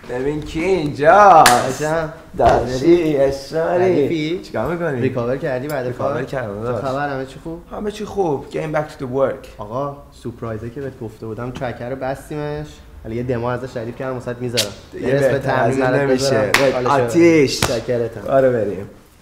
ببین کی اینجاست؟ عجب داشتی اشاری چیکار میکنی؟ ریکاور کردی بعد ریکاور کردم. خبر همه چی خوب؟ همه چی خوب. Getting back to the work. آقا سورپرایزه که بهت گفته بودم ترکر رو بستیمش. حالا یه دمو ازش تعریف کردم واسات میذارم. دیگه بهتر از این نمیشه. آتیش. شکرتم. آره بریم.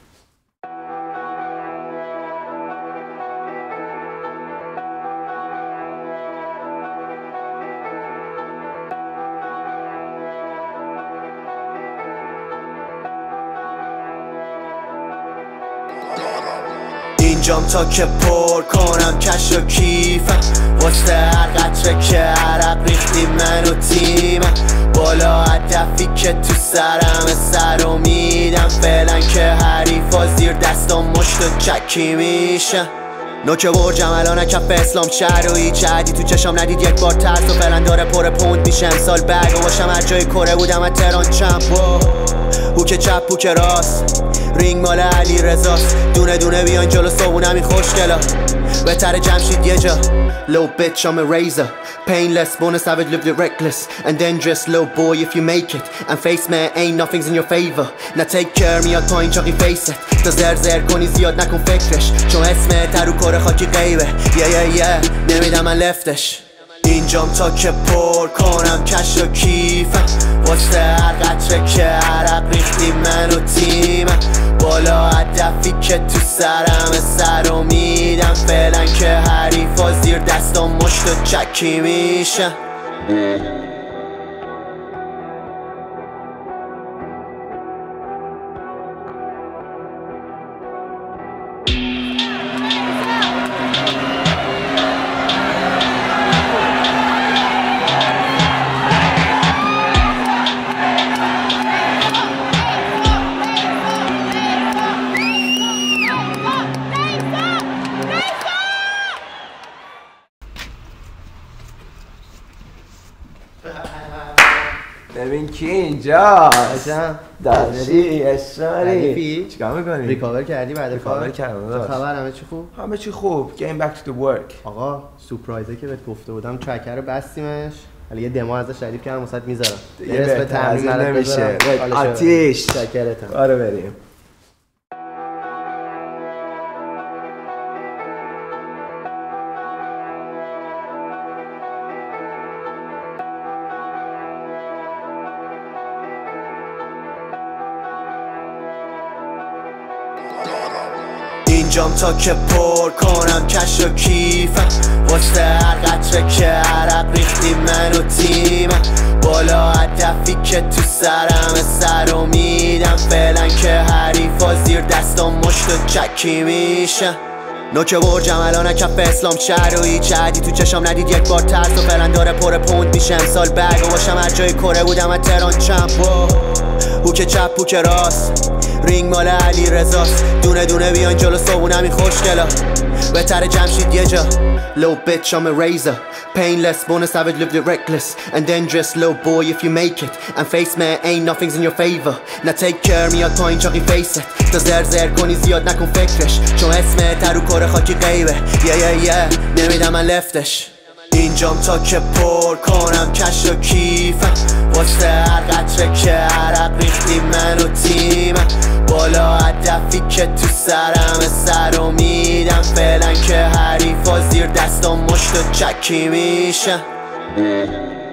اینجام تا که پر کنم کش و کیفم واسه هر قطره که عرق ریختی من و تیمم بالا هدفی که تو سرم سر میدم فعلا که حریفا زیر دستم مشت و چکی میشن نوک برجم الان کف اسلام شهر و هیچ عدی تو چشم ندید یک بار ترس و فعلا داره پر پوند میشه امسال بگ و باشم هر جای کره بودم از تهران چمپ بوک چپ بوک راست رینگ مال علی رزاست دونه دونه بیان جلو صابونم این خوشگلا بهتر جمشید یه جا Low bitch I'm a razor Painless born a savage lived it reckless and dangerous low boy if you make it and face man ain't nothing's in your favor Now take care میاد پایین چاقی فیست تا زر کنی زیاد نکن فکرش چون اسمت رو کار خاکی غیبه نمیدم من لفتش اینجام تا که پر کنم کش و کیفم واسه هر قطره که عرق ریختی من و تیمم بالا هدفی که تو سرم سر میدم فعلا که حریفا زیر دستم مشت و چکی میشن ببین کی اینجاست؟ عجب داشتی اشاری چیکار میکنی؟ ریکاور کردی بعد ریکاور کردم. خبر همه چی خوب؟ همه چی خوب. Getting back to the work. آقا سورپرایزه که بهت گفته بودم ترکر رو بستیمش. حالا یه دمو ازش تعریف کردم واسات میذارم. دیگه بهتر از این نمیشه. آتیش. شکرتم. آره بریم. اینجام تا که پر کنم کش و کیفم واسه هر قطره که عرق ریختی من و تیمم بالا هدفی که تو سرم سر میدم فعلا که حریفا زیر دستم مشت و چکی میشن نوک برجم الان کف اسلام شهر و هیچ عدی تو چشم ندید یک بار ترس و فعلا داره پر پوند میشه امسال بگ و باشم هر جای کره بودم از تهران چمپ بوک چپ بوک راست رینگ مال علی رزاست دونه دونه بیان جلو صابونم این خوشگلا بهتر جمشید یه جا Low bitch I'm a razor Painless born a savage lived it reckless and dangerous low boy if you make it and face man ain't nothing's in your favor Now take care میاد پایین چاقی فیست تا زر کنی زیاد نکن فکرش چون اسمت رو کار خاکی غیبه نمیدم من لفتش اینجام تا که پر کنم کش و کیفم واسه هر قطره که عرق ریختی من و تیمم بالا هدفی که تو سرم سر میدم فعلا که حریفا زیر دستم مشت و چکی میشن